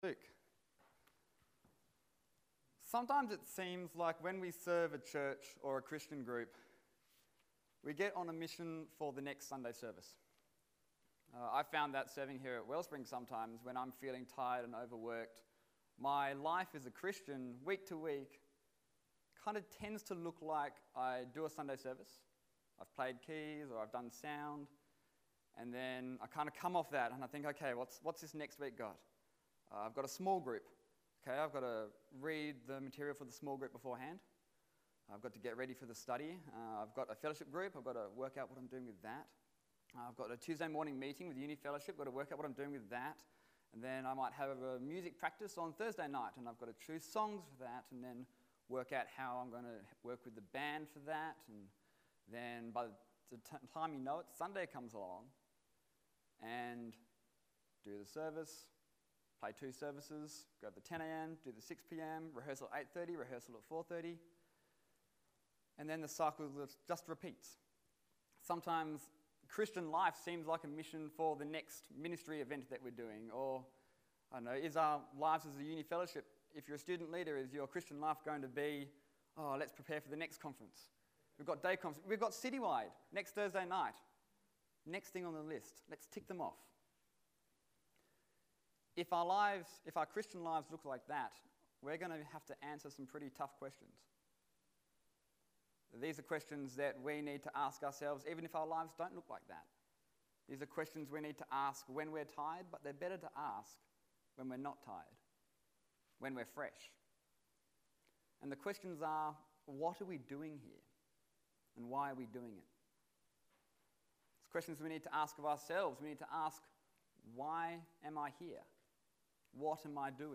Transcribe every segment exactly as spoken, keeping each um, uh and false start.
Luke. Sometimes it seems like when we serve a church or a Christian group, we get on a mission for the next Sunday service. Uh, I found that serving here at Wellspring sometimes when I'm feeling tired and overworked, my life as a Christian, week to week, kind of tends to look like I do a Sunday service. I've played keys or I've done sound, and then I kind of come off that and I think, okay, what's what's this next week got? Uh, I've got a small group. Okay, I've got to read the material for the small group beforehand. I've got to get ready for the study. Uh, I've got a fellowship group. I've got to work out what I'm doing with that. Uh, I've got a Tuesday morning meeting with Uni Fellowship. I've got to work out what I'm doing with that. And then I might have a music practice on Thursday night, and I've got to choose songs for that, and then work out how I'm going to work with the band for that. And then by the t- time you know it, Sunday comes along, and do the service, play two services, go to the ten a.m., do the six p.m., rehearsal at eight thirty, rehearsal at four thirty, and then the cycle just repeats. Sometimes Christian life seems like a mission for the next ministry event that we're doing, or, I don't know, is our lives as a uni fellowship, if you're a student leader, is your Christian life going to be, oh, let's prepare for the next conference. We've got day conference, we've got Citywide next Thursday night. Next thing on the list, let's tick them off. If our lives, if our Christian lives look like that, we're going to have to answer some pretty tough questions. These are questions that we need to ask ourselves, even if our lives don't look like that. These are questions we need to ask when we're tired, but they're better to ask when we're not tired, when we're fresh. And the questions are, what are we doing here? And why are we doing it? It's questions we need to ask of ourselves. We need to ask, why am I here? What am I doing?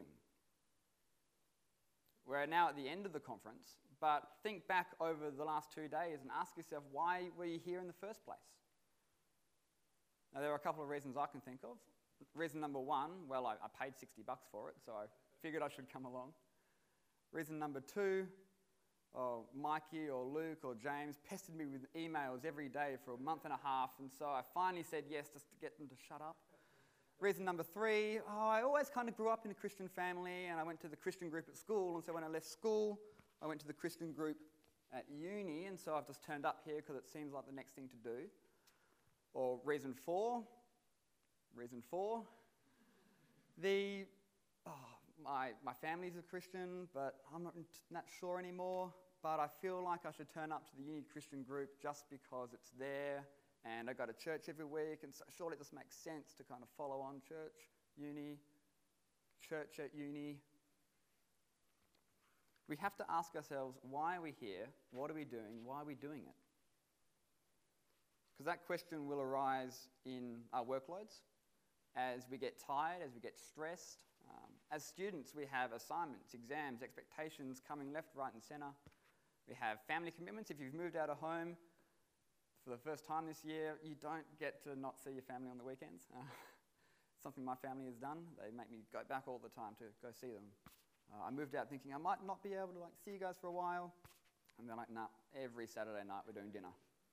We're now at the end of the conference, but think back over the last two days and ask yourself, why were you here in the first place? Now, there are a couple of reasons I can think of. Reason number one, well, I, I paid sixty bucks for it, so I figured I should come along. Reason number two, oh, Mikey or Luke or James pestered me with emails every day for a month and a half, and so I finally said yes just to get them to shut up. Reason number three, oh, I always kind of grew up in a Christian family, and I went to the Christian group at school, and so when I left school, I went to the Christian group at uni, and so I've just turned up here because it seems like the next thing to do. Or reason four, reason four, the, oh, my, my family's a Christian, but I'm not, not sure anymore, but I feel like I should turn up to the uni Christian group just because it's there, and I go to church every week, and so surely it just makes sense to kind of follow on church, uni, church at uni. We have to ask ourselves, why are we here? What are we doing? Why are we doing it? Because that question will arise in our workloads, as we get tired, as we get stressed. Um, as students, we have assignments, exams, expectations coming left, right, and centre. We have family commitments. If you've moved out of home for the first time this year, you don't get to not see your family on the weekends. Uh, something my family has done. They make me go back all the time to go see them. Uh, I moved out thinking I might not be able to like see you guys for a while, and they're like, nah, every Saturday night we're doing dinner.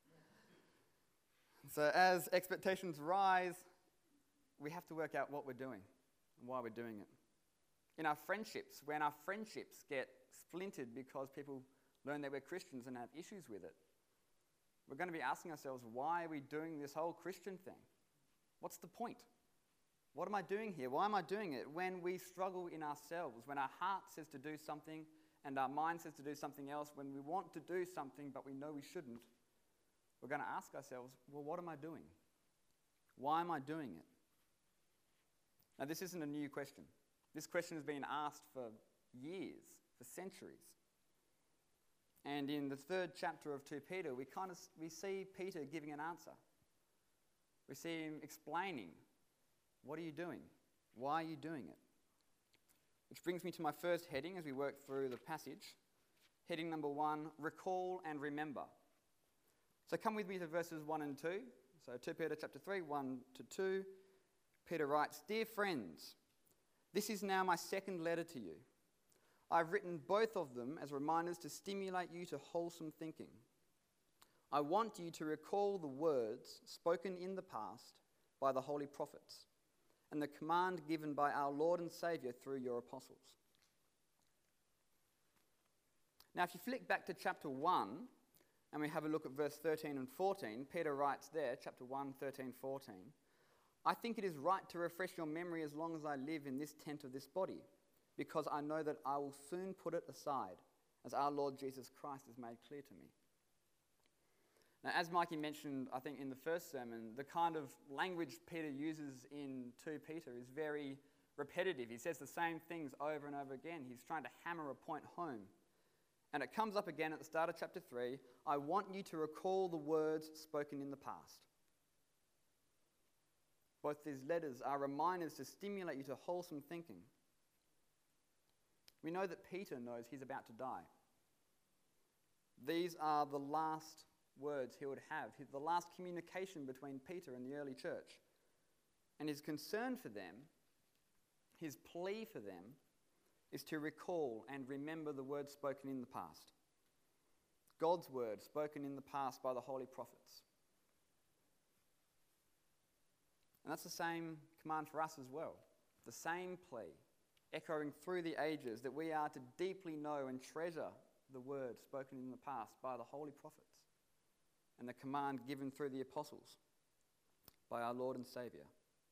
So as expectations rise, we have to work out what we're doing and why we're doing it. In our friendships, when our friendships get splintered because people learn that we're Christians and have issues with it, we're going to be asking ourselves, why are we doing this whole Christian thing? What's the point? What am I doing here? Why am I doing it? When we struggle in ourselves, when our heart says to do something and our mind says to do something else, when we want to do something but we know we shouldn't, we're going to ask ourselves, well, what am I doing? Why am I doing it? Now, this isn't a new question. This question has been asked for years, for centuries. And in the third chapter of Second Peter, we kind of we see Peter giving an answer. We see him explaining, what are you doing? Why are you doing it? Which brings me to my first heading as we work through the passage. Heading number one, recall and remember. So come with me to verses one and two. So Second Peter chapter three, one to two. Peter writes, "Dear friends, this is now my second letter to you. I've written both of them as reminders to stimulate you to wholesome thinking. I want you to recall the words spoken in the past by the holy prophets and the command given by our Lord and Saviour through your apostles. Now, if you flick back to chapter one, and we have a look at verse thirteen and fourteen, Peter writes there, chapter one, thirteen, fourteen, I think it is right to refresh your memory as long as I live in this tent of this body, because I know that I will soon put it aside, as our Lord Jesus Christ has made clear to me. Now, as Mikey mentioned, I think in the first sermon, the kind of language Peter uses in Second Peter is very repetitive. He says the same things over and over again. He's trying to hammer a point home. And it comes up again at the start of chapter three. I want you to recall the words spoken in the past. Both these letters are reminders to stimulate you to wholesome thinking. We know that Peter knows he's about to die. These are the last words he would have, the last communication between Peter and the early church. And his concern for them, his plea for them, is to recall and remember the words spoken in the past. God's word spoken in the past by the holy prophets. And that's the same command for us as well. The same plea, echoing through the ages, that we are to deeply know and treasure the word spoken in the past by the holy prophets, and the command given through the apostles by our Lord and Saviour.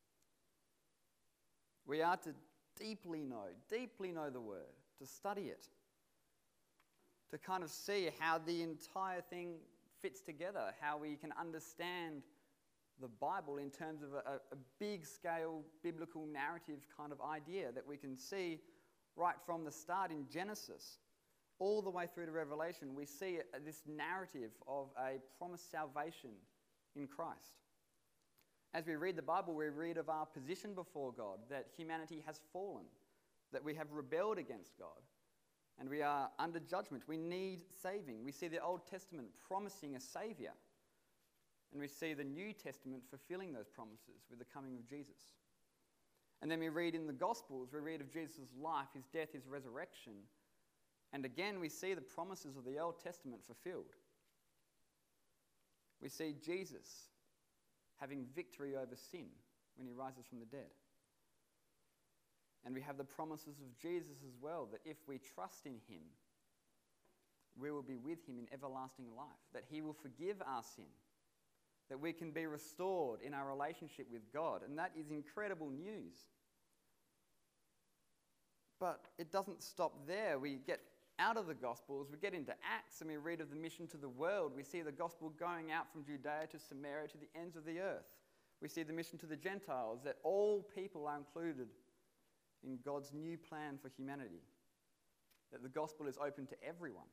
We are to deeply know, deeply know the word, to study it, to kind of see how the entire thing fits together, how we can understand the Bible in terms of a, a big-scale biblical narrative kind of idea that we can see right from the start in Genesis all the way through to Revelation. We see this narrative of a promised salvation in Christ. As we read the Bible, we read of our position before God, that humanity has fallen, that we have rebelled against God, and we are under judgment. We need saving. We see the Old Testament promising a Saviour, and we see the New Testament fulfilling those promises with the coming of Jesus. And then we read in the Gospels, we read of Jesus' life, his death, his resurrection, and again we see the promises of the Old Testament fulfilled. We see Jesus having victory over sin when he rises from the dead. And we have the promises of Jesus as well, that if we trust in him, we will be with him in everlasting life, that he will forgive our sin, that we can be restored in our relationship with God. And that is incredible news. But it doesn't stop there. We get out of the Gospels, we get into Acts, and we read of the mission to the world. We see the gospel going out from Judea to Samaria to the ends of the earth. We see the mission to the Gentiles, that all people are included in God's new plan for humanity, that the gospel is open to everyone.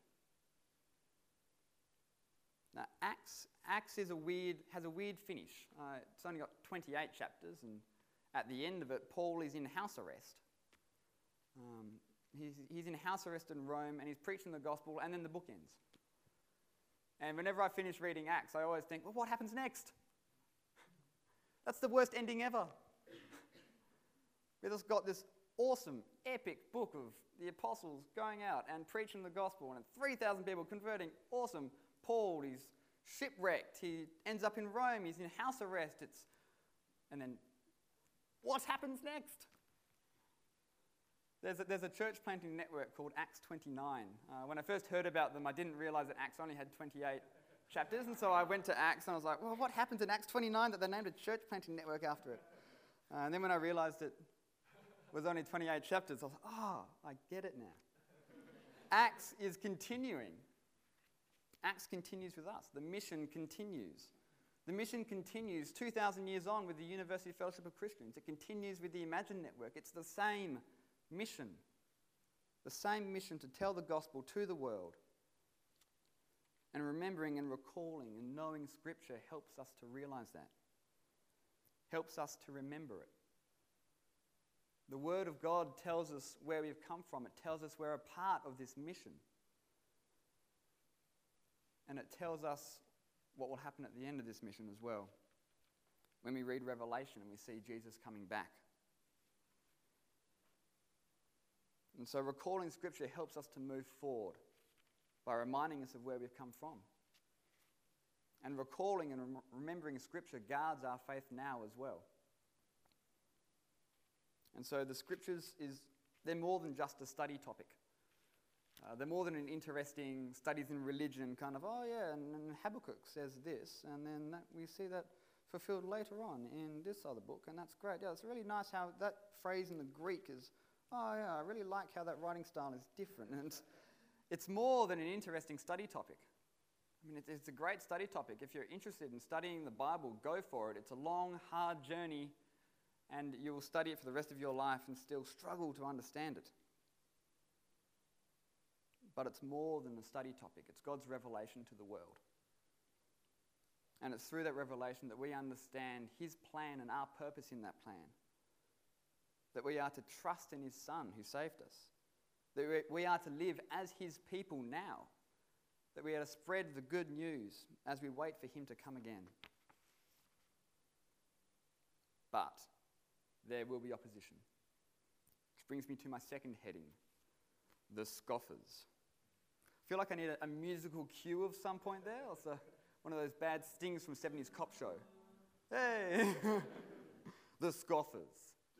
Now, Acts, Acts is a weird, has a weird finish. Uh, it's only got twenty-eight chapters, and at the end of it, Paul is in house arrest. Um, he's, he's in house arrest in Rome, and he's preaching the gospel, and then the book ends. And whenever I finish reading Acts, I always think, well, what happens next? That's the worst ending ever. We've just got this awesome, epic book of the apostles going out and preaching the gospel, and three thousand people converting. Awesome. Paul, he's shipwrecked. He ends up in Rome. He's in house arrest. It's, and then what happens next? There's a, there's a church planting network called Acts twenty-nine. Uh, when I first heard about them, I didn't realize that Acts only had twenty-eight chapters, and so I went to Acts and I was like, well, what happens in Acts twenty-nine that they named a church planting network after it? Uh, and then when I realized it was only twenty-eight chapters, I was like, oh, I get it now. Acts is continuing. Acts continues with us. The mission continues. The mission continues two thousand years on with the University Fellowship of Christians. It continues with the Imagine Network. It's the same mission. The same mission to tell the gospel to the world. And remembering and recalling and knowing Scripture helps us to realize that. Helps us to remember it. The Word of God tells us where we've come from. It tells us we're a part of this mission. And it tells us what will happen at the end of this mission as well. When we read Revelation and we see Jesus coming back. And so recalling Scripture helps us to move forward by reminding us of where we've come from. And recalling and rem- remembering Scripture guards our faith now as well. And so the scriptures, is they're more than just a study topic. Uh, they're more than an interesting studies in religion kind of, oh yeah, and, and Habakkuk says this, and then that, we see that fulfilled later on in this other book, and that's great. Yeah, it's really nice how that phrase in the Greek is, oh yeah, I really like how that writing style is different. And it's, it's more than an interesting study topic. I mean, it's, it's a great study topic. If you're interested in studying the Bible, go for it. It's a long, hard journey, and you will study it for the rest of your life and still struggle to understand it. But it's more than a study topic. It's God's revelation to the world. And it's through that revelation that we understand his plan and our purpose in that plan. That we are to trust in his Son who saved us. That we are to live as his people now. That we are to spread the good news as we wait for him to come again. But there will be opposition. Which brings me to my second heading, the scoffers. I feel like I need a, a musical cue of some point there. Also, one of those bad stings from seventies cop show. Hey! The scoffers.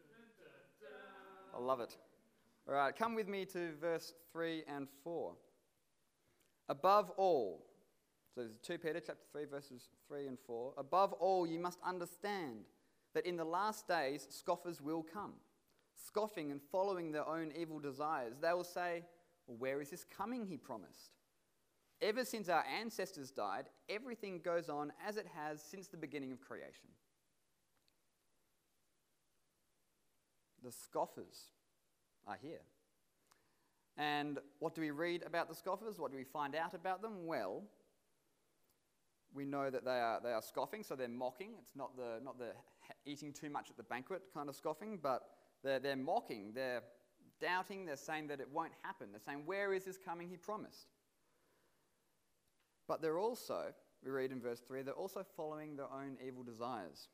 I love it. All right, come with me to verse three and four. Above all, so there's two Peter chapter three, verses three and four. Above all, you must understand that in the last days scoffers will come, scoffing and following their own evil desires. They will say, well, where is this coming he promised? Ever since our ancestors died, everything goes on as it has since the beginning of creation. The scoffers are here. And what do we read about the scoffers? What do we find out about them? Well, we know that they are they are scoffing, so they're mocking. It's not the not the eating too much at the banquet kind of scoffing, but they're, they're mocking. They're doubting. They're saying that it won't happen. They're saying, where is this coming he promised? But they're also, we read in verse three, they're also following their own evil desires.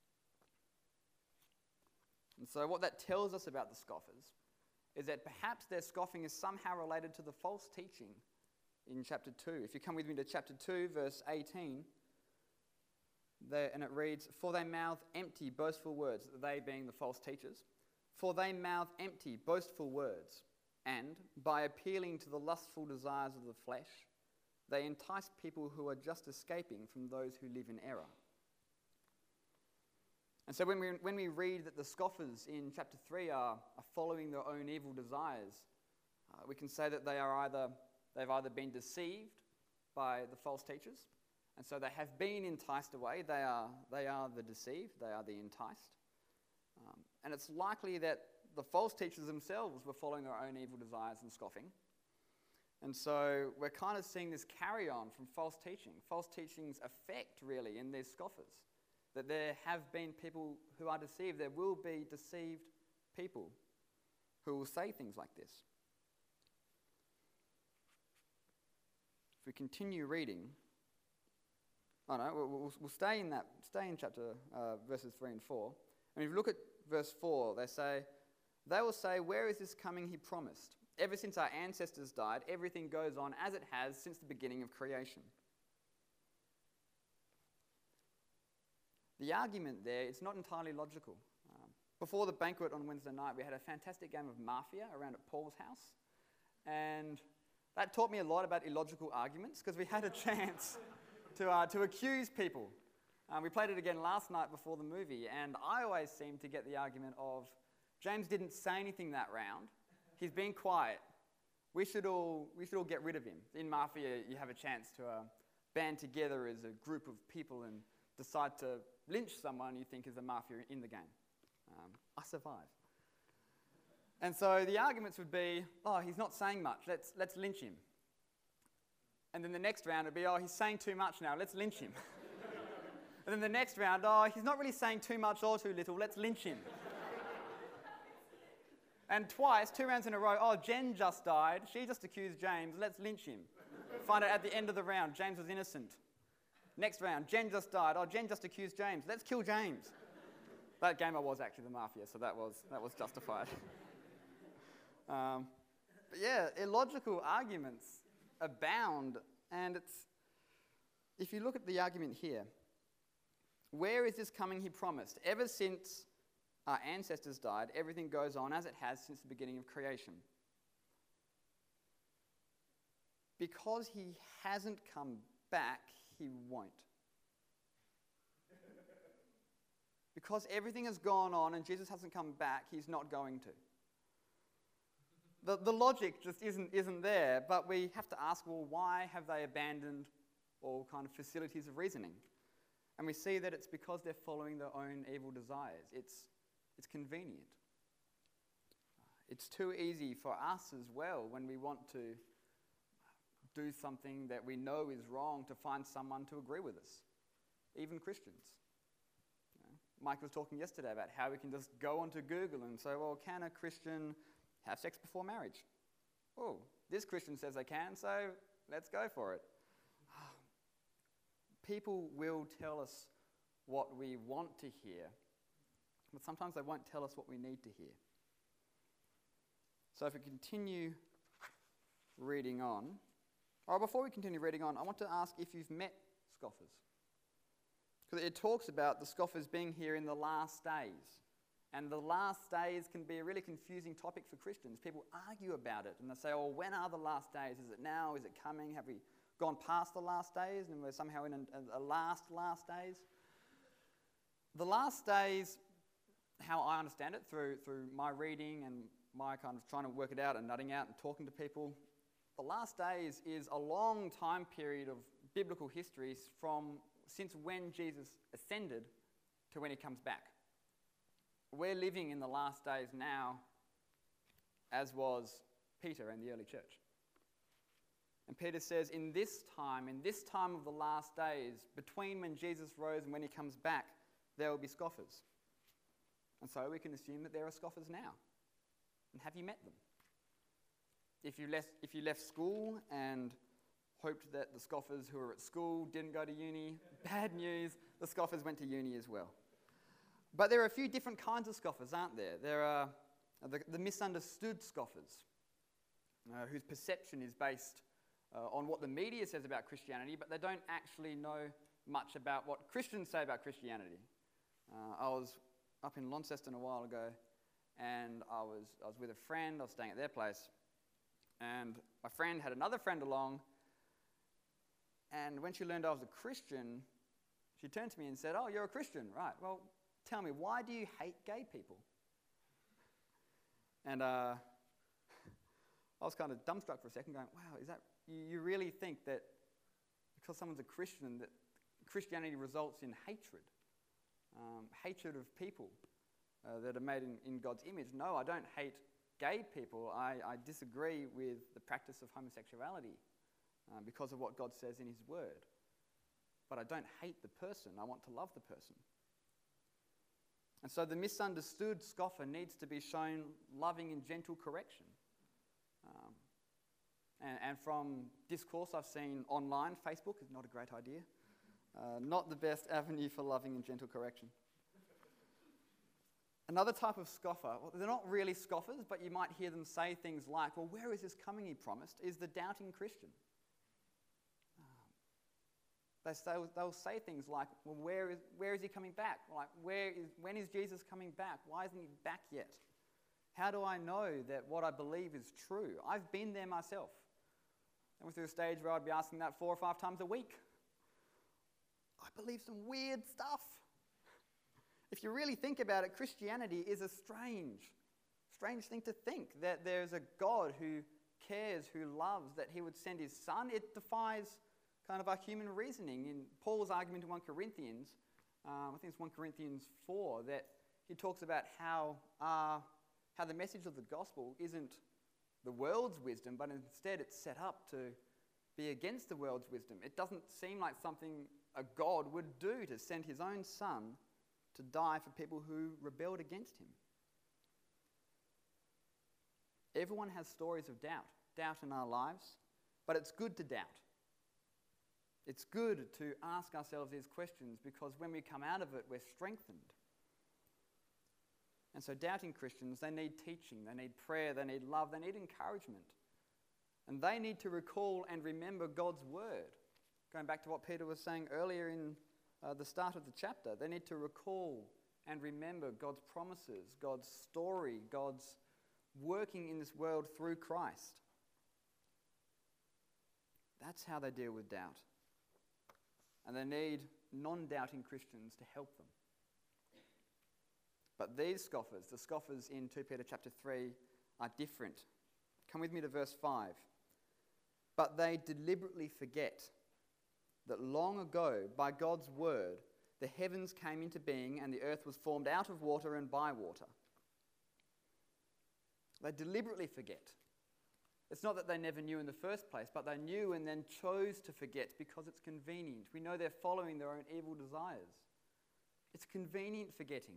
And so what that tells us about the scoffers is that perhaps their scoffing is somehow related to the false teaching in chapter two. If you come with me to chapter two, verse eighteen, there, and it reads, for they mouth empty, boastful words, they being the false teachers, for they mouth empty, boastful words, and by appealing to the lustful desires of the flesh, they entice people who are just escaping from those who live in error. And so when we when we read that the scoffers in chapter three are, are following their own evil desires, uh, we can say that they are either they've either been deceived by the false teachers, and so they have been enticed away. They are they are the deceived. They are the enticed. Um, and it's likely that the false teachers themselves were following their own evil desires and scoffing. And so we're kind of seeing this carry on from false teaching. False teaching's effect, really, in these scoffers. That there have been people who are deceived. There will be deceived people who will say things like this. If we continue reading, oh no, we'll, we'll stay in that, stay in chapter uh, verses three and four. And if you look at verse four, they say, they will say, where is this coming he promised? Ever since our ancestors died, everything goes on as it has since the beginning of creation. The argument there, it's not entirely logical. Um, before the banquet on Wednesday night, we had a fantastic game of Mafia around at Paul's house. And that taught me a lot about illogical arguments, because we had a chance to, uh, to accuse people. Um, we played it again last night before the movie, and I always seem to get the argument of, James didn't say anything that round. He's been quiet. We should all we should all get rid of him. In Mafia, you have a chance to uh, band together as a group of people and decide to lynch someone you think is a mafia in the game. Um, I survive. And so the arguments would be, oh, he's not saying much. Let's let's lynch him. And then the next round would be, oh, he's saying too much now. Let's lynch him. And then the next round, oh, he's not really saying too much or too little. Let's lynch him. And twice, two rounds in a row, oh, Jen just died. She just accused James. Let's lynch him. Find out at the end of the round, James was innocent. Next round, Jen just died. Oh, Jen just accused James. Let's kill James. That game I was actually the Mafia, so that was, that was justified. um, but yeah, illogical arguments abound. And it's, if you look at the argument here, where is this coming he promised? Ever since our ancestors died, everything goes on as it has since the beginning of creation. Because he hasn't come back, he won't. Because everything has gone on and Jesus hasn't come back, he's not going to. The, the logic just isn't, isn't there, but we have to ask, well, why have they abandoned all kind of facilities of reasoning? And we see that it's because they're following their own evil desires. It's, it's convenient. It's too easy for us as well when we want to do something that we know is wrong to find someone to agree with us, even Christians. You know, Mike was talking yesterday about how we can just go onto Google and say, well, can a Christian have sex before marriage? Oh, this Christian says they can, so let's go for it. People will tell us what we want to hear, but sometimes they won't tell us what we need to hear. So if we continue reading on, or before we continue reading on, I want to ask if you've met scoffers. Because it talks about the scoffers being here in the last days. And the last days can be a really confusing topic for Christians. People argue about it and they say, oh, when are the last days? Is it now? Is it coming? Have we gone past the last days and we're somehow in a, a last, last days? The last days, how I understand it through, through my reading and my kind of trying to work it out and nutting out and talking to people, the last days is a long time period of biblical history from since when Jesus ascended to when he comes back. We're living in the last days now, as was Peter and the early church. And Peter says, in this time, in this time of the last days, between when Jesus rose and when he comes back, there will be scoffers. And so we can assume that there are scoffers now. And have you met them? If you left, if you left school and hoped that the scoffers who were at school didn't go to uni, bad news, the scoffers went to uni as well. But there are a few different kinds of scoffers, aren't there? There are the, the misunderstood scoffers, uh, whose perception is based uh, on what the media says about Christianity, but they don't actually know much about what Christians say about Christianity. Uh, I was up in Launceston a while ago, and I was, I was with a friend. I was staying at their place, and my friend had another friend along, and when she learned I was a Christian, she turned to me and said, oh, you're a Christian, right? Well, tell me, why do you hate gay people? And uh, I was kind of dumbstruck for a second, going, wow, is that, you, you really think that because someone's a Christian, that Christianity results in hatred, um, hatred of people uh, that are made in, in God's image? No, I don't hate gay people. I, I disagree with the practice of homosexuality uh, because of what God says in his word. But I don't hate the person. I want to love the person. And so the misunderstood scoffer needs to be shown loving and gentle correction. Um, and, and from discourse I've seen online, Facebook is not a great idea. Uh, not the best avenue for loving and gentle correction. Another type of scoffer, well, they're not really scoffers, but you might hear them say things like, well, where is this coming he promised, is the doubting Christian. They say, they'll say things like, well, where is, where is he coming back? Like, where is, when is Jesus coming back? Why isn't he back yet? How do I know that what I believe is true? I've been there myself. I went through a stage where I'd be asking that four or five times a week. I believe some weird stuff. If you really think about it, Christianity is a strange, strange thing to think, that there's a God who cares, who loves, that he would send his son. It defies kind of our human reasoning. In Paul's argument in First Corinthians, um, I think it's First Corinthians four, that he talks about how, uh, how the message of the gospel isn't the world's wisdom, but instead it's set up to be against the world's wisdom. It doesn't seem like something a God would do to send his own son to die for people who rebelled against him. Everyone has stories of doubt, doubt in our lives, but it's good to doubt. It's good to ask ourselves these questions because when we come out of it, we're strengthened. And so doubting Christians, they need teaching, they need prayer, they need love, they need encouragement. And they need to recall and remember God's word. Going back to what Peter was saying earlier in uh, the start of the chapter, they need to recall and remember God's promises, God's story, God's working in this world through Christ. That's how they deal with doubt. And they need non-doubting Christians to help them. But these scoffers, the scoffers in Second Peter chapter three, are different. Come with me to verse five. But they deliberately forget that long ago, by God's word, the heavens came into being and the earth was formed out of water and by water. They deliberately forget. It's not that they never knew in the first place, but they knew and then chose to forget because it's convenient. We know they're following their own evil desires. It's convenient forgetting.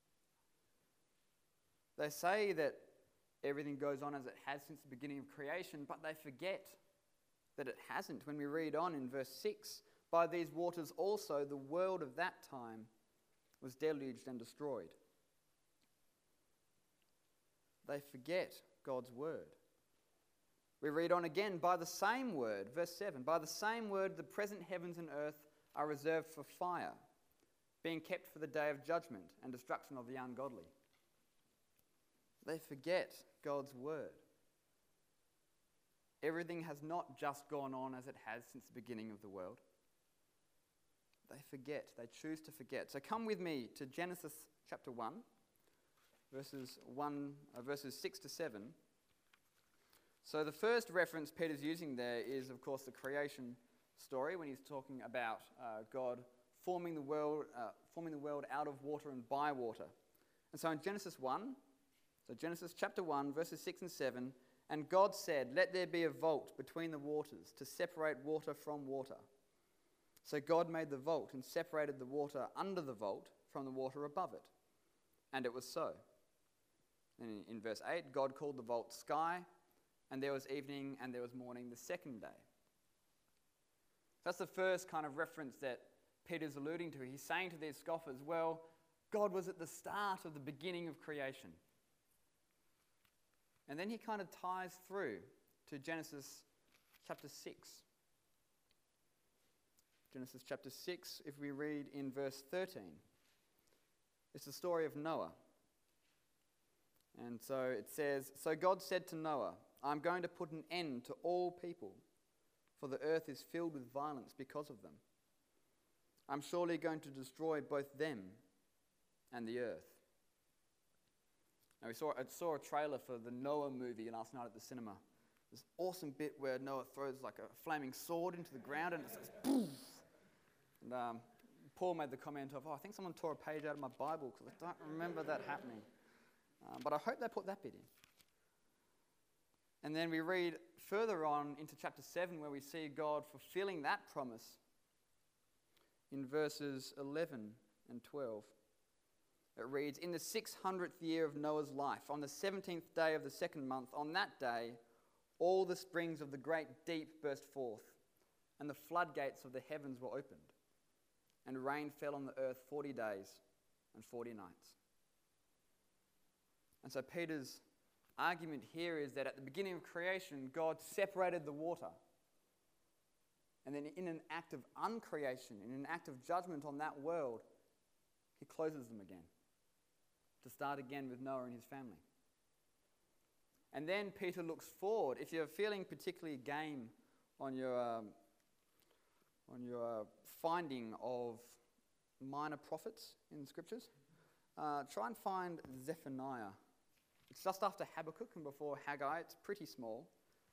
They say that everything goes on as it has since the beginning of creation, but they forget that it hasn't. When we read on in verse six, by these waters also the world of that time was deluged and destroyed. They forget God's word. We read on again, by the same word, verse seven, by the same word the present heavens and earth are reserved for fire, being kept for the day of judgment and destruction of the ungodly. They forget God's word. Everything has not just gone on as it has since the beginning of the world. They forget. They choose to forget. So come with me to Genesis chapter one, verses one, uh, verses six to seven. So the first reference Peter's using there is, of course, the creation story when he's talking about uh, God forming the world, uh, forming the world out of water and by water. And so in Genesis one, so Genesis chapter one, verses six and seven, and God said, let there be a vault between the waters to separate water from water. So God made the vault and separated the water under the vault from the water above it. And it was so. And in, in verse eight, God called the vault sky, and there was evening and there was morning the second day. That's the first kind of reference that Peter's alluding to. He's saying to these scoffers, well, God was at the start of the beginning of creation. And then he kind of ties through to Genesis chapter six. Genesis chapter six, if we read in verse thirteen, it's the story of Noah. And so it says, so God said to Noah, I'm going to put an end to all people, for the earth is filled with violence because of them. I'm surely going to destroy both them and the earth. Now we saw, I saw a trailer for the Noah movie last night at the cinema. This awesome bit where Noah throws like a flaming sword into the ground and it says, poof! And um, Paul made the comment of, oh, I think someone tore a page out of my Bible because I don't remember that happening. Um, but I hope they put that bit in. And then we read further on into chapter seven where we see God fulfilling that promise in verses eleven and twelve. It reads, in the six hundredth year of Noah's life, on the seventeenth day of the second month, on that day, all the springs of the great deep burst forth, and the floodgates of the heavens were opened, and rain fell on the earth forty days and forty nights. And so Peter's argument here is that at the beginning of creation, God separated the water. And then in an act of uncreation, in an act of judgment on that world, he closes them again to start again with Noah and his family. And then Peter looks forward. If you're feeling particularly game on your, um, on your uh, finding of minor prophets in the scriptures, uh, try and find Zephaniah. It's just after Habakkuk and before Haggai. It's pretty small.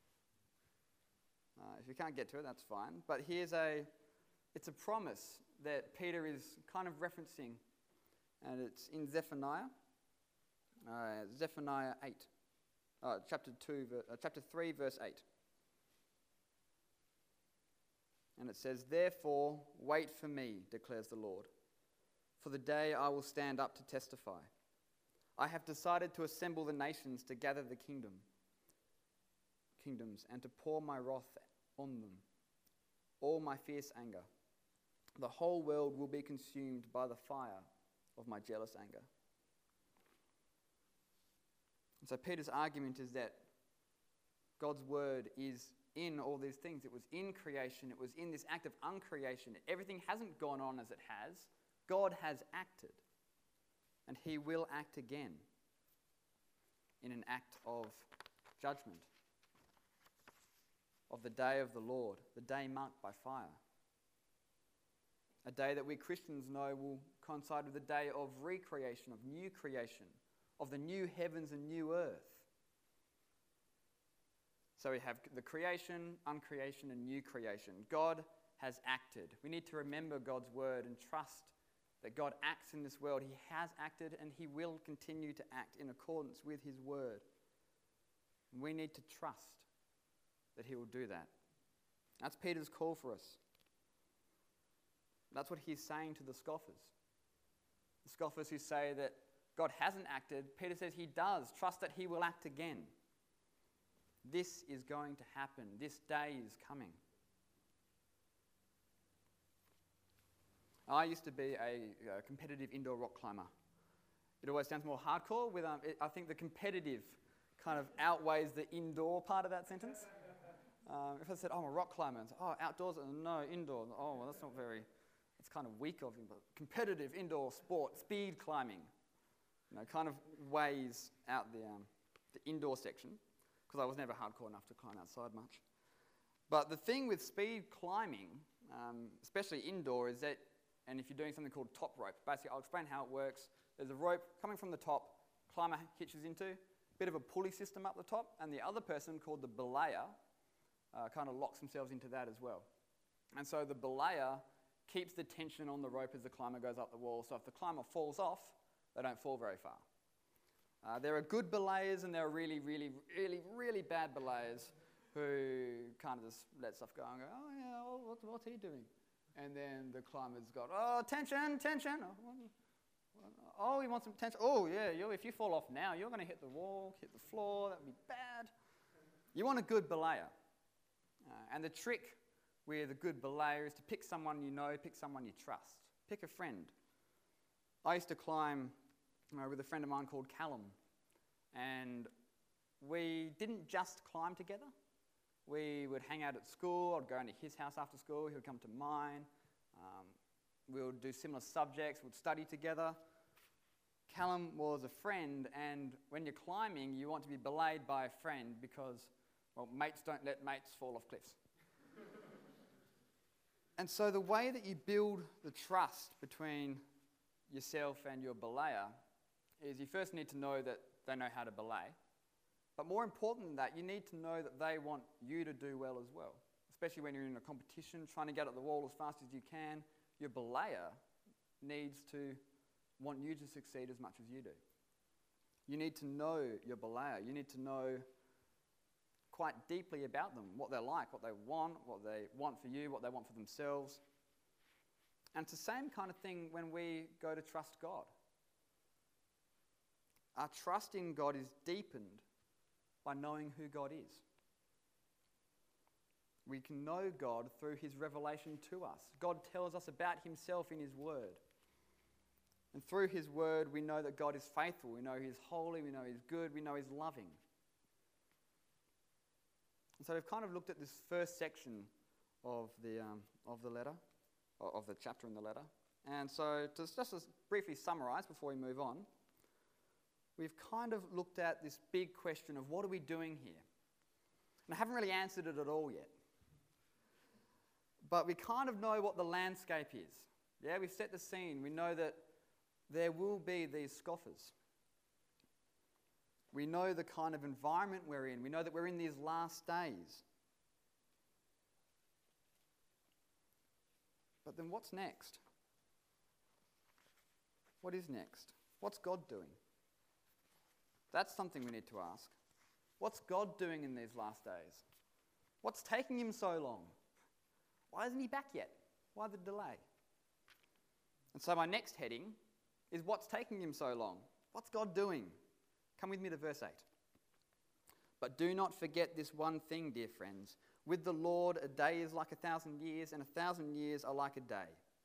Uh, if you can't get to it, that's fine. But here's a, it's a promise that Peter is kind of referencing, and it's in Zephaniah, uh, Zephaniah eight, uh, chapter two, uh, chapter three, verse eight. And it says, therefore, wait for me, declares the Lord, for the day I will stand up to testify. I have decided to assemble the nations to gather the kingdom, kingdoms and to pour my wrath on them, all my fierce anger. The whole world will be consumed by the fire of my jealous anger. And so Peter's argument is that God's word is in all these things. It was in creation. It was in this act of uncreation. Everything hasn't gone on as it has. God has acted. and he will act again in an act of judgment, of the day of the Lord, the day marked by fire. A day that we Christians know will coincide with the day of recreation, of new creation, of the new heavens and new earth. So we have the creation, uncreation, and new creation. God has acted. We need to remember God's word and trust that God acts in this world. He has acted and he will continue to act in accordance with his word. We need to trust that he will do that. That's Peter's call for us. That's what he's saying to the scoffers. The scoffers who say that God hasn't acted, Peter says he does. Trust that he will act again. This is going to happen. This day is coming. I used to be a, a competitive indoor rock climber. It always sounds more hardcore. With um, it, I think the competitive kind of outweighs the indoor part of that sentence. Um, if I said, oh, I'm a rock climber, and say, oh, outdoors, no, indoor. Oh, well, that's not very, it's kind of weak of him. But competitive indoor sport, speed climbing, you know, kind of weighs out the, um, the indoor section, because I was never hardcore enough to climb outside much. But the thing with speed climbing, um, especially indoor, is that, and if you're doing something called top rope, basically I'll explain how it works. There's a rope coming from the top, climber hitches into, bit of a pulley system up the top, and the other person, called the belayer, uh, kind of locks themselves into that as well. And so the belayer keeps the tension on the rope as the climber goes up the wall, so if the climber falls off, they don't fall very far. Uh, there are good belayers and there are really, really, really, really bad belayers who kind of just let stuff go and go, oh yeah, oh, what, what's he doing? And then the climber's got, oh, tension, tension. Oh, oh he wants some tension. Oh yeah, you, if you fall off now, you're going to hit the wall, hit the floor, that would be bad. You want a good belayer. Uh, and the trick with a good belayer is to pick someone you know, pick someone you trust. Pick a friend. I used to climb uh, with a friend of mine called Callum. And we didn't just climb together. We would hang out at school. I'd go into his house after school. He would come to mine. Um, we would do similar subjects. We'd study together. Callum was a friend, and when you're climbing, you want to be belayed by a friend because, well, mates don't let mates fall off cliffs. And so the way that you build the trust between yourself and your belayer is you first need to know that they know how to belay. But more important than that, you need to know that they want you to do well as well. Especially when you're in a competition, trying to get at the wall as fast as you can. Your belayer needs to want you to succeed as much as you do. You need to know your belayer. You need to know quite deeply about them, what they're like, what they want, what they want for you, what they want for themselves. And it's the same kind of thing when we go to trust God. Our trust in God is deepened by knowing who God is. We can know God through his revelation to us. God tells us about himself in his word. And through his word, we know that God is faithful. We know he's holy. We know he's good. We know he's loving. And so we've kind of looked at this first section of the, um, of the letter, of the chapter in the letter. And so to just to briefly summarize before we move on, we've kind of looked at this big question of what are we doing here? And I haven't really answered it at all yet. But we kind of know what the landscape is. Yeah, we've set the scene. We know that there will be these scoffers. We know the kind of environment we're in. We know that we're in these last days. But then what's next? What is next? What's God doing? That's something we need to ask. What's God doing in these last days? What's taking him so long? Why isn't he back yet? Why the delay? And so my next heading is what's taking him so long? What's God doing? Come with me to verse eight. But do not forget this one thing, dear friends. With the Lord, a day is like a thousand years, and a thousand years are like a day.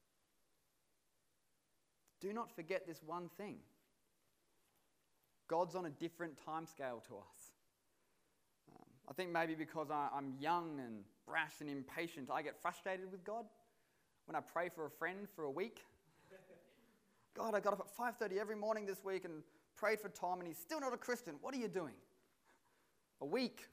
Do not forget this one thing. God's on a different timescale to us. Um, I think maybe because I, I'm young and brash and impatient, I get frustrated with God. When I pray for a friend for a week, God, I got up at five thirty every morning this week and prayed for Tom, and he's still not a Christian. What are you doing? A week.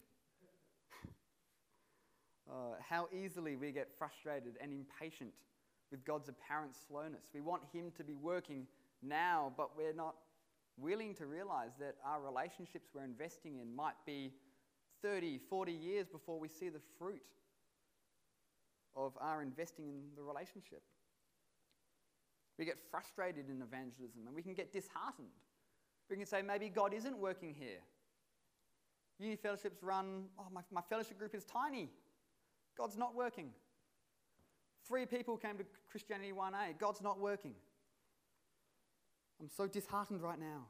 Uh, how easily we get frustrated and impatient with God's apparent slowness. We want him to be working now, but we're not willing to realize that our relationships we're investing in might be thirty, forty years before we see the fruit of our investing in the relationship. We get frustrated in evangelism and we can get disheartened. We can say, maybe God isn't working here. Uni fellowships run, oh, my, my fellowship group is tiny. God's not working. Three people came to Christianity one A. God's not working. I'm so disheartened right now.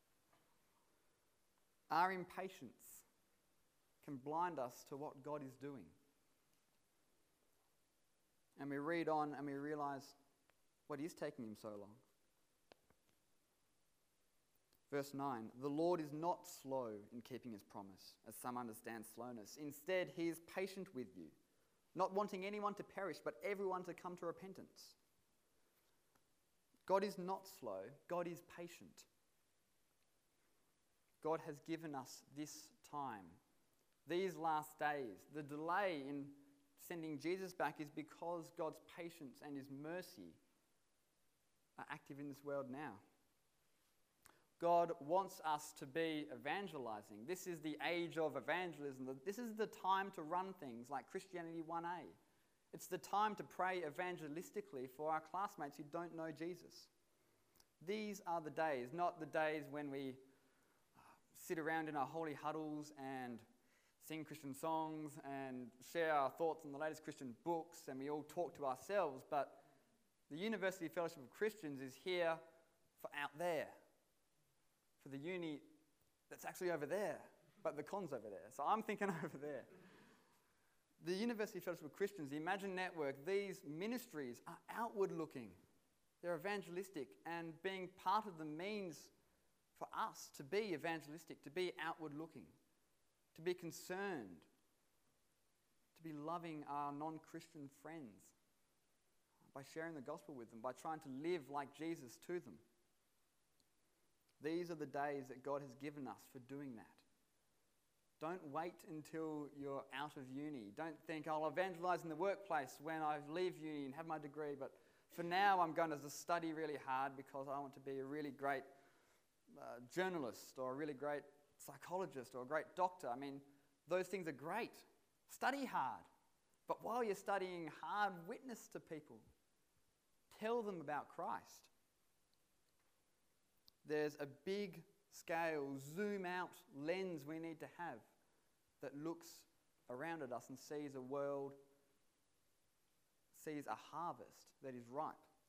Our impatience can blind us to what God is doing. And we read on and we realize what is taking him so long. Verse nine, the Lord is not slow in keeping his promise, as some understand slowness. Instead, he is patient with you, not wanting anyone to perish, but everyone to come to repentance. God is not slow. God is patient. God has given us this time, these last days. The delay in sending Jesus back is because God's patience and his mercy are active in this world now. God wants us to be evangelizing. This is the age of evangelism. This is the time to run things like Christianity one A. It's the time to pray evangelistically for our classmates who don't know Jesus. These are the days, not the days when we sit around in our holy huddles and sing Christian songs and share our thoughts on the latest Christian books and we all talk to ourselves, but the University Fellowship of Christians is here for out there, for the uni that's actually over there, but the con's over there. So I'm thinking over there. The University Fellowship of Christians, the Imagine Network, these ministries are outward looking. They're evangelistic, and being part of them means for us to be evangelistic, to be outward looking, to be concerned, to be loving our non-Christian friends by sharing the gospel with them, by trying to live like Jesus to them. These are the days that God has given us for doing that. Don't wait until you're out of uni. Don't think, I'll evangelize in the workplace when I leave uni and have my degree, but for now I'm going to study really hard because I want to be a really great uh, journalist or a really great psychologist or a great doctor. I mean, those things are great. Study hard. But while you're studying hard, witness to people. Tell them about Christ. There's a big scale, zoom out lens we need to have that looks around at us and sees a world, sees a harvest that is ripe.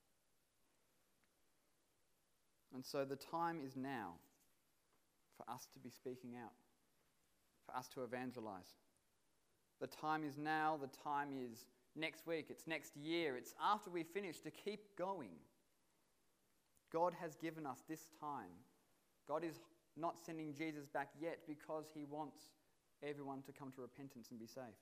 And so the time is now for us to be speaking out, for us to evangelize. The time is now, the time is next week, it's next year, it's after we finish, to keep going. God has given us this time. God is not sending Jesus back yet because he wants everyone to come to repentance and be saved.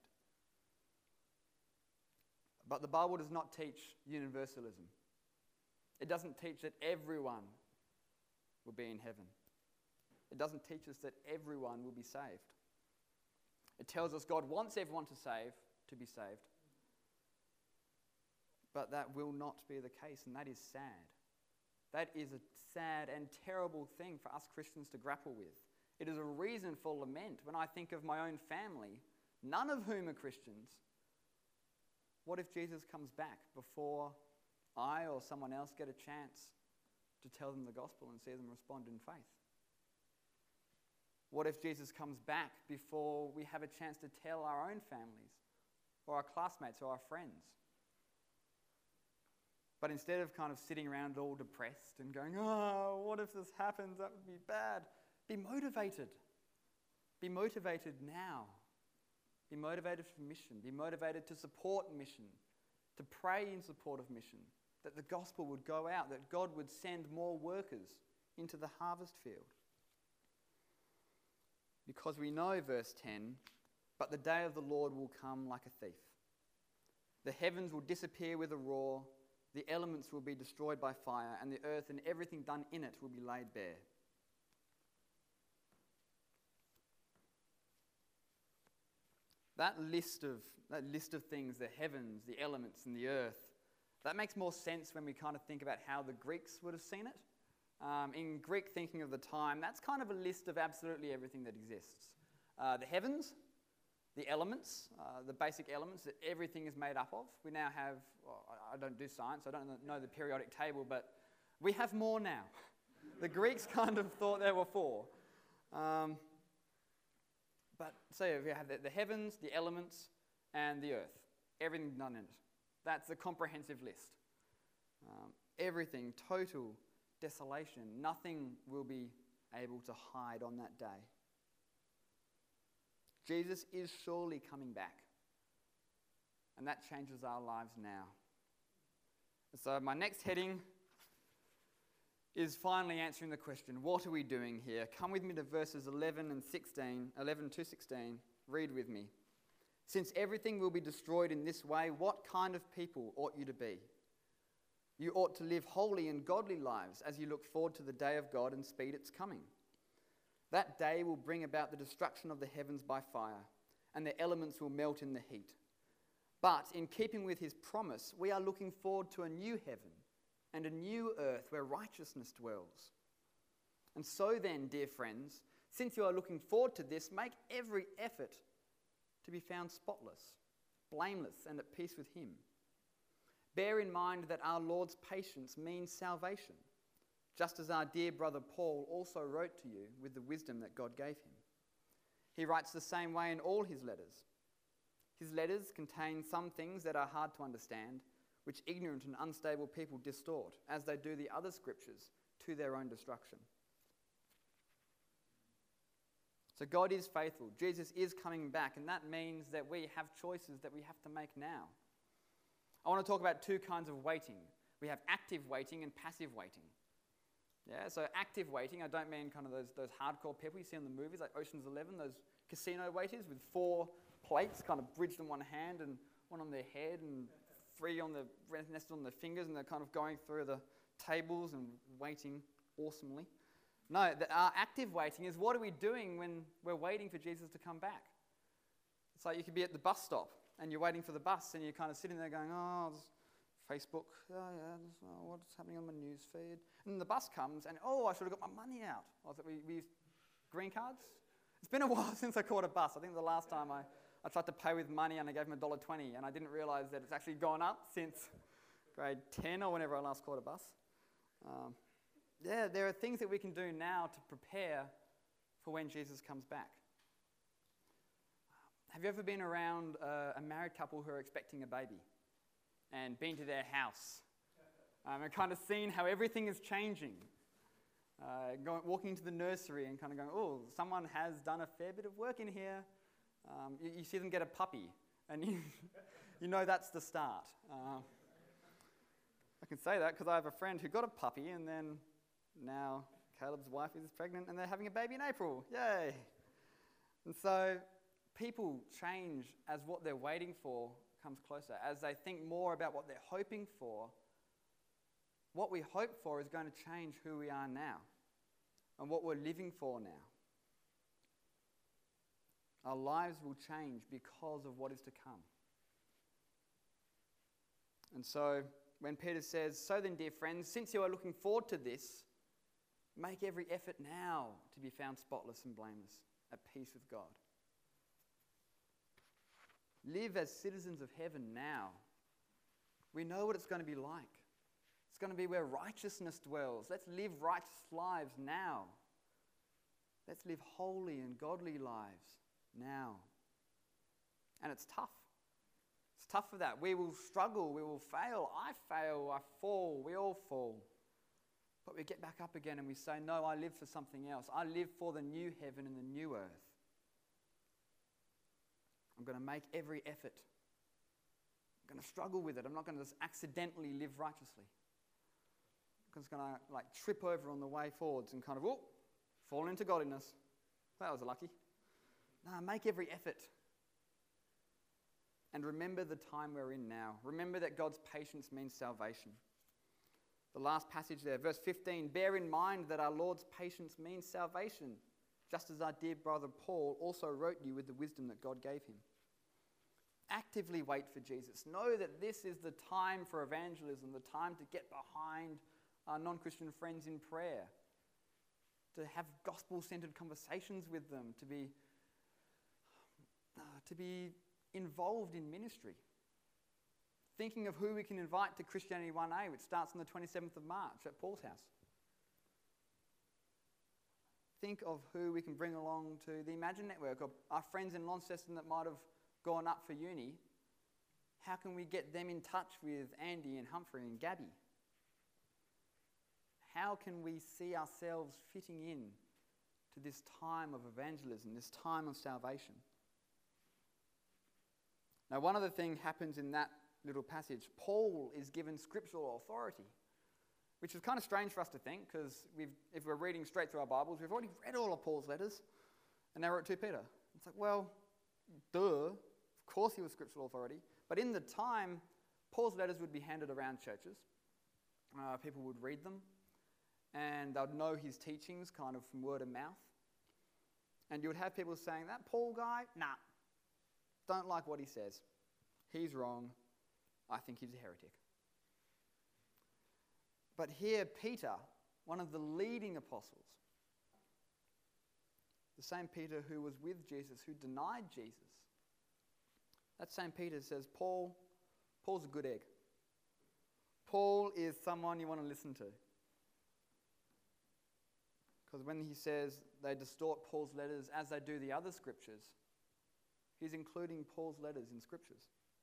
But the Bible does not teach universalism. It doesn't teach that everyone will be in heaven. It doesn't teach us that everyone will be saved. It tells us God wants everyone to save, to be saved. But that will not be the case, and that is sad. That is a sad and terrible thing for us Christians to grapple with. It is a reason for lament when I think of my own family, none of whom are Christians. What if Jesus comes back before I or someone else get a chance to tell them the gospel and see them respond in faith? What if Jesus comes back before we have a chance to tell our own families or our classmates or our friends? But instead of kind of sitting around all depressed and going, oh, what if this happens? That would be bad. Be motivated. Be motivated now. Be motivated for mission. Be motivated to support mission, to pray in support of mission, that the gospel would go out, that God would send more workers into the harvest field. Because we know, verse ten, but the day of the Lord will come like a thief. The heavens will disappear with a roar, The elements will be destroyed by fire, and the earth and everything done in it will be laid bare. That list of that list of things, the heavens, the elements, and the earth, that makes more sense when we kind of think about how the Greeks would have seen it. Um, in Greek thinking of the time, that's kind of a list of absolutely everything that exists. Uh, the heavens, the elements, uh, the basic elements that everything is made up of. We now have, well, I don't do science, I don't know the periodic table, but we have more now. The Greeks kind of thought there were four. Um, but so we have the, the heavens, the elements, and the earth. Everything done in it. That's a comprehensive list. Um, everything, total desolation. Nothing will be able to hide on that day. Jesus is surely coming back. And that changes our lives now. So my next heading is finally answering the question, what are we doing here? Come with me to verses eleven and sixteen, eleven to sixteen. Read with me. Since everything will be destroyed in this way, what kind of people ought you to be? You ought to live holy and godly lives as you look forward to the day of God and speed its coming. That day will bring about the destruction of the heavens by fire, and the elements will melt in the heat. But in keeping with his promise, we are looking forward to a new heaven and a new earth where righteousness dwells. And so then, dear friends, since you are looking forward to this, make every effort to be found spotless, blameless, and at peace with him. Bear in mind that our Lord's patience means salvation, just as our dear brother Paul also wrote to you with the wisdom that God gave him. He writes the same way in all his letters. His letters contain some things that are hard to understand, which ignorant and unstable people distort, as they do the other scriptures, to their own destruction. So God is faithful. Jesus is coming back, and that means that we have choices that we have to make now. I want to talk about two kinds of waiting. We have active waiting and passive waiting. Yeah, so active waiting, I don't mean kind of those, those hardcore people you see in the movies, like Ocean's Eleven, those casino waiters with four plates kind of bridged on one hand and one on their head and three on the nested on their fingers, and they're kind of going through the tables and waiting awesomely. No, the, our active waiting is, what are we doing when we're waiting for Jesus to come back? It's like you could be at the bus stop and you're waiting for the bus and you're kind of sitting there going, oh, Facebook, oh yeah, oh, what's happening on my news feed? And the bus comes and, oh, I should have got my money out. Was it, we, we used green cards? It's been a while since I caught a bus. I think the last time I, I tried to pay with money and I gave them one dollar twenty, and I didn't realise that it's actually gone up since grade ten or whenever I last caught a bus. Um, yeah, there are things that we can do now to prepare for when Jesus comes back. Have you ever been around uh, a married couple who are expecting a baby and been to their house um, and kind of seen how everything is changing? Uh, going, walking into the nursery and kind of going, oh, someone has done a fair bit of work in here. Um, you, you see them get a puppy, and you, you know that's the start. Um, I can say that because I have a friend who got a puppy, and then now Caleb's wife is pregnant, and they're having a baby in April. Yay! And so people change as what they're waiting for comes closer. As they think more about what they're hoping for, what we hope for is going to change who we are now and what we're living for now. Our lives will change because of what is to come. And so when Peter says, so then, dear friends, since you are looking forward to this, make every effort now to be found spotless and blameless, at peace with God. Live as citizens of heaven now. We know what it's going to be like. It's going to be where righteousness dwells. Let's live righteous lives now. Let's live holy and godly lives now. And it's tough. It's tough for that. We will struggle. We will fail. I fail. I fall. We all fall. But we get back up again and we say, no, I live for something else. I live for the new heaven and the new earth. I'm going to make every effort. I'm going to struggle with it. I'm not going to just accidentally live righteously. I'm just going to like trip over on the way forwards and kind of, oh, fall into godliness. That was lucky. No, make every effort. and remember the time we're in now. Remember that God's patience means salvation. The last passage there, verse fifteen, bear in mind that our Lord's patience means salvation, just as our dear brother Paul also wrote you with the wisdom that God gave him. Actively wait for Jesus. Know that this is the time for evangelism, the time to get behind our non-Christian friends in prayer, to have gospel-centered conversations with them, to be, uh, to be involved in ministry. Thinking of who we can invite to Christianity one A, which starts on the twenty-seventh of March at Paul's house. Think of who we can bring along to the Imagine Network, or our friends in Launceston that might have gone up for uni. How can we get them in touch with Andy and Humphrey and Gabby? How can we see ourselves fitting in to this time of evangelism, this time of salvation? Now, one other thing happens in that little passage. Paul is given scriptural authority, which is kind of strange for us to think, because if we're reading straight through our Bibles, we've already read all of Paul's letters, and now we're at Second Peter. It's like, well, duh, of course he was scriptural authority. But in the time, Paul's letters would be handed around churches. Uh, people would read them, and they'd know his teachings kind of from word of mouth. And you would have people saying, that Paul guy, nah, don't like what he says. He's wrong. I think he's a heretic. But here, Peter, one of the leading apostles, the same Peter who was with Jesus, who denied Jesus, that same Peter says, Paul, Paul's a good egg. Paul is someone you want to listen to. Because when he says they distort Paul's letters as they do the other scriptures, he's including Paul's letters in scriptures.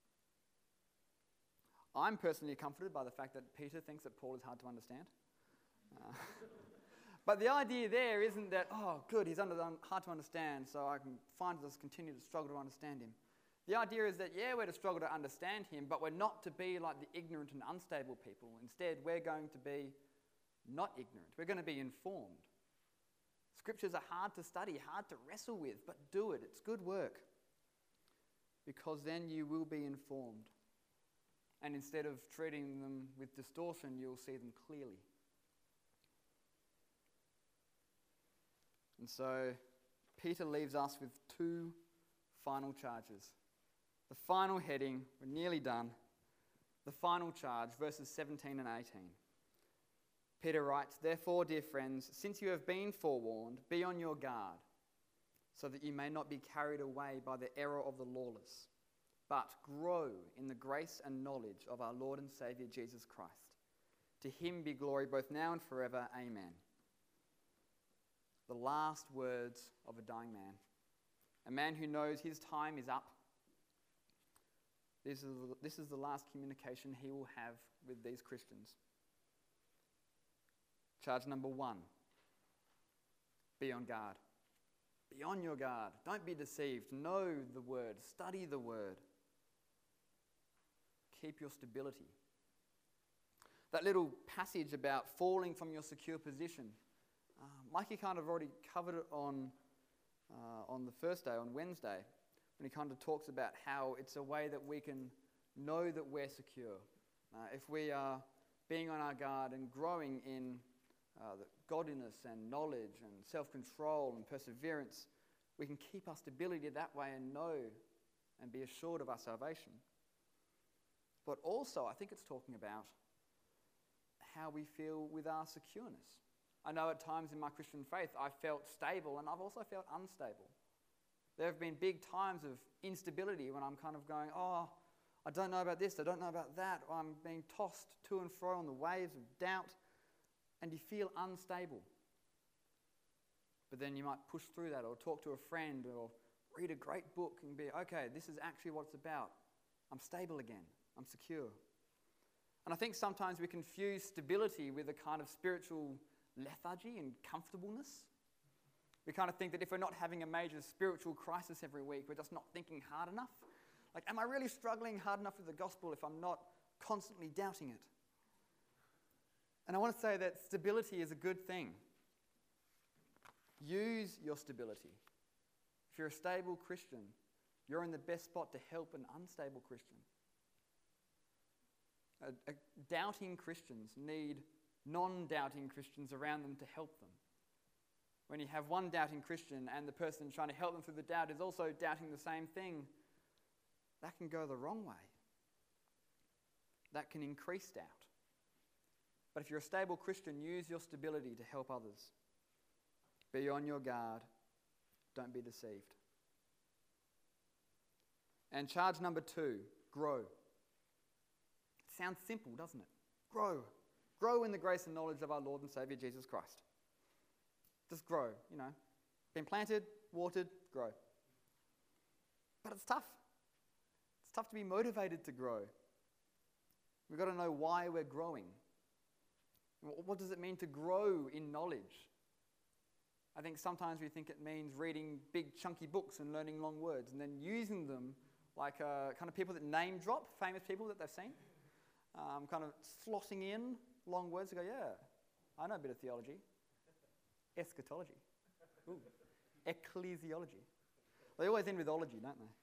I'm personally comforted by the fact that Peter thinks that Paul is hard to understand. Uh, but the idea there isn't that, oh, good, he's under, hard to understand, so I can find us continue to struggle to understand him. The idea is that, yeah, we're to struggle to understand him, but we're not to be like the ignorant and unstable people. Instead, we're going to be not ignorant. We're going to be informed. Scriptures are hard to study, hard to wrestle with, but do it. It's good work. Because then you will be informed. And instead of treating them with distortion, you'll see them clearly. And so Peter leaves us with two final charges. The final heading, we're nearly done. The final charge, verses seventeen and eighteen. Peter writes, therefore, dear friends, since you have been forewarned, be on your guard, so that you may not be carried away by the error of the lawless, but grow in the grace and knowledge of our Lord and Saviour Jesus Christ. To him be glory both now and forever. Amen. The last words of a dying man. A man who knows his time is up. This is, this is the last communication he will have with these Christians. Charge number one. Be on guard. Be on your guard. Don't be deceived. Know the word. Study the word. Keep your stability. That little passage about falling from your secure position, uh, Mikey kind of already covered it on, uh, on the first day, on Wednesday, when he kind of talks about how it's a way that we can know that we're secure. Uh, if we are being on our guard and growing in uh, the godliness and knowledge and self-control and perseverance, we can keep our stability that way and know and be assured of our salvation. But also, I think it's talking about how we feel with our secureness. I know at times in my Christian faith I felt stable, and I've also felt unstable. There have been big times of instability when I'm kind of going, oh, I don't know about this, I don't know about that, or I'm being tossed to and fro on the waves of doubt, and you feel unstable. But then you might push through that, or talk to a friend, or read a great book and be, okay, this is actually what it's about. I'm stable again. I'm secure. And I think sometimes we confuse stability with a kind of spiritual lethargy and comfortableness. We kind of think that if we're not having a major spiritual crisis every week, we're just not thinking hard enough. Like, am I really struggling hard enough with the gospel if I'm not constantly doubting it? And I want to say that stability is a good thing. Use your stability. If you're a stable Christian, You're in the best spot to help an unstable Christian. A, a doubting Christians need non-doubting Christians around them to help them. When you have one doubting Christian and the person trying to help them through the doubt is also doubting the same thing, that can go the wrong way. That can increase doubt. But if you're a stable Christian, use your stability to help others. Be on your guard. Don't be deceived. And charge number two, grow. It sounds simple, doesn't it? Grow. Grow in the grace and knowledge of our Lord and Saviour Jesus Christ. Just grow, you know. Been planted, watered, grow. But it's tough. It's tough to be motivated to grow. We've got to know why we're growing. What does it mean to grow in knowledge? I think sometimes we think it means reading big chunky books and learning long words and then using them like uh, kind of people that name drop, famous people that they've seen. Um, kind of slotting in long words to go, yeah, I know a bit of theology. Eschatology. Ooh. Ecclesiology. They always end with ology, don't they?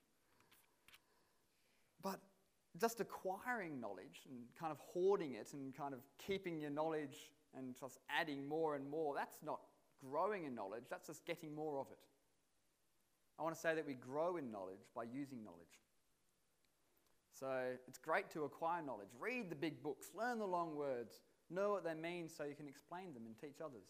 But just acquiring knowledge and kind of hoarding it and kind of keeping your knowledge and just adding more and more, that's not growing in knowledge, that's just getting more of it. I want to say that we grow in knowledge by using knowledge. So it's great to acquire knowledge. Read the big books, learn the long words, know what they mean so you can explain them and teach others.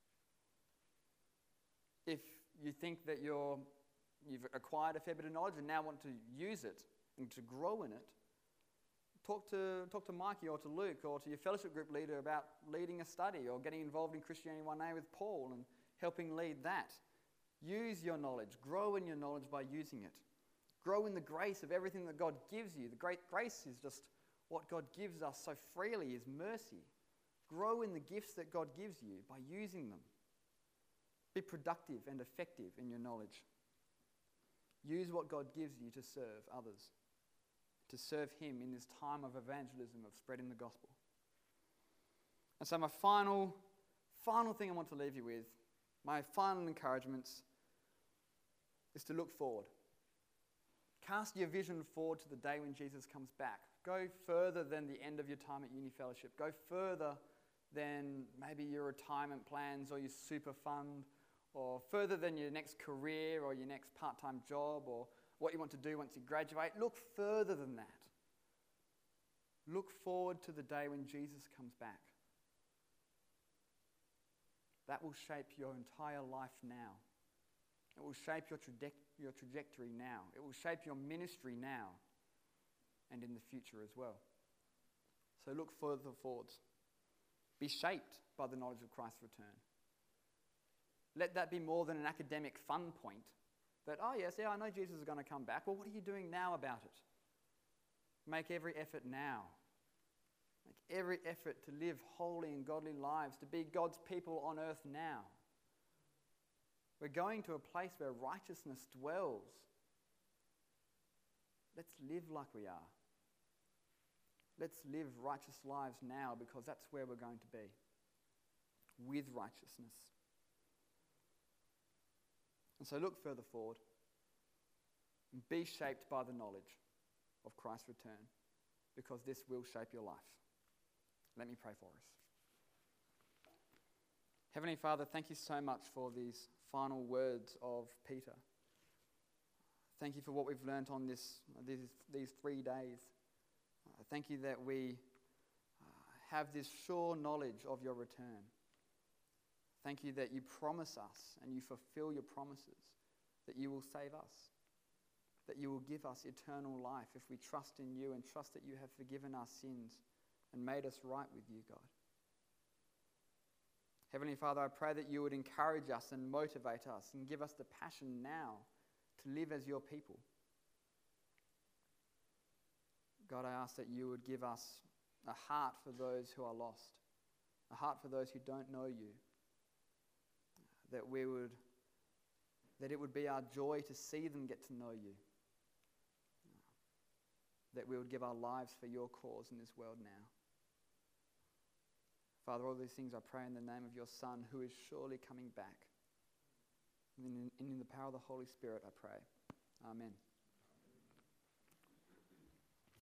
If you think that you're, you've acquired a fair bit of knowledge and now want to use it and to grow in it, talk to, talk to Mikey or to Luke or to your fellowship group leader about leading a study or getting involved in Christianity One A with Paul and helping lead that. Use your knowledge. Grow in your knowledge by using it. Grow in the grace of everything that God gives you. The great grace is just what God gives us so freely, is mercy. Grow in the gifts that God gives you by using them. Be productive and effective in your knowledge. Use what God gives you to serve others, to serve Him in this time of evangelism, of spreading the gospel. And so my final, final thing I want to leave you with, my final encouragements, is to look forward. Cast your vision forward to the day when Jesus comes back. Go further than the end of your time at uni fellowship. Go further than maybe your retirement plans or your super fund, or further than your next career or your next part-time job or what you want to do once you graduate. Look further than that. Look forward to the day when Jesus comes back. That will shape your entire life now. It will shape your, traje- your trajectory now. It will shape your ministry now and in the future as well. So look further forwards. Be shaped by the knowledge of Christ's return. Let that be more than an academic fun point that, oh yes, yeah, I know Jesus is going to come back. Well, what are you doing now about it? Make every effort now. Make every effort to live holy and godly lives, to be God's people on earth now. We're going to a place where righteousness dwells. Let's live like we are. Let's live righteous lives now, because that's where we're going to be, with righteousness. And so look further forward and be shaped by the knowledge of Christ's return, because this will shape your life. Let me pray for us. Heavenly Father, thank you so much for these final words of Peter. Thank you for what we've learnt on this, these, these three days. Uh, thank you that we uh, have this sure knowledge of your return. Thank you that you promise us and you fulfill your promises, that you will save us, that you will give us eternal life if we trust in you and trust that you have forgiven our sins and made us right with you, God. Heavenly Father, I pray that you would encourage us and motivate us and give us the passion now to live as your people. God, I ask that you would give us a heart for those who are lost, a heart for those who don't know you, that we would, that it would be our joy to see them get to know you, that we would give our lives for your cause in this world now. Father, all these things I pray in the name of your Son, who is surely coming back. And in, in the power of the Holy Spirit, I pray. Amen.